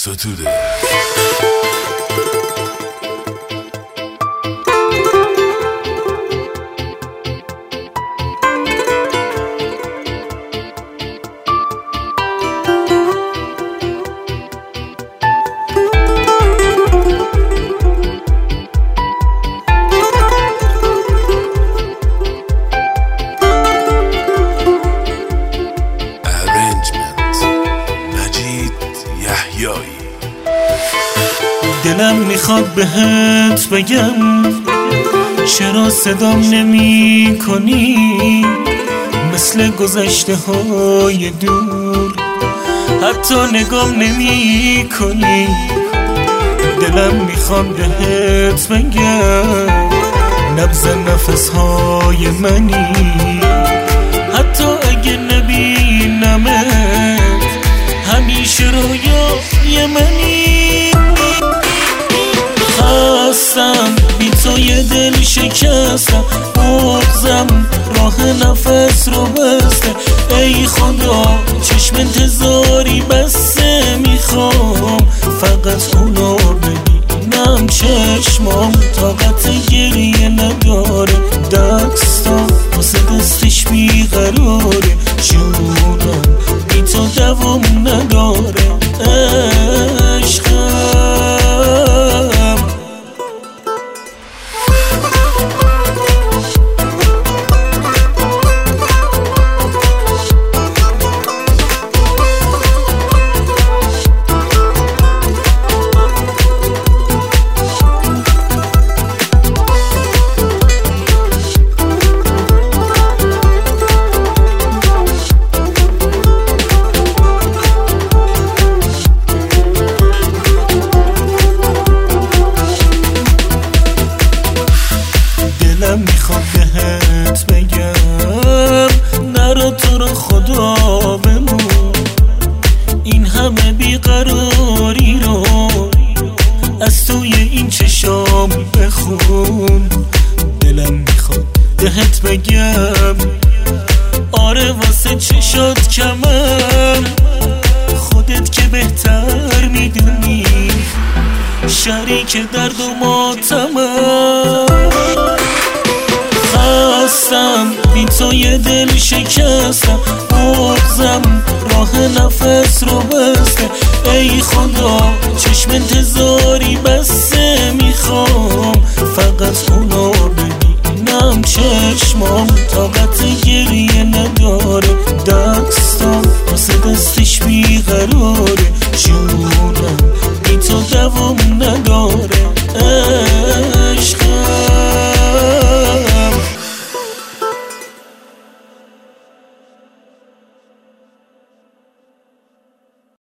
ستوده. دلم میخواد بهت بگم چرا صدام نمی کنی، مثل گذشته های دور حتی نگام نمی کنی. دلم میخواد بهت بگم نبض نفس های منی، حتی اگه نبینمت همیشه رویای منی. خواستم بی تو یه دل شکستم، بغضم راه نفس رو بسته. ای خدا چشم انتظاری بسته، میخوام فقط اونو ببینم. چشمام طاقت گریه نداره، دستم واسه دستش بیقراره. جونم بی تو دوام نداره عشقم. دلم میخواد بهت بگم نرو تو رو خدا بمون، این همه بیقراری رو از توی این چشام بخون. دلم میخواد بهت بگم آره واسه چشات کمر، خودت که بهتر میدونی شریک درد و ماتمم. خواستم بی تو یه دل شکستم، بغضم راه نفس رو بسته. ای خدا چشم انتظاری بسته، میخوام فقط اونو ببینم. چشمام طاقت گریه نداره، دستم واسه دستش بیقراره.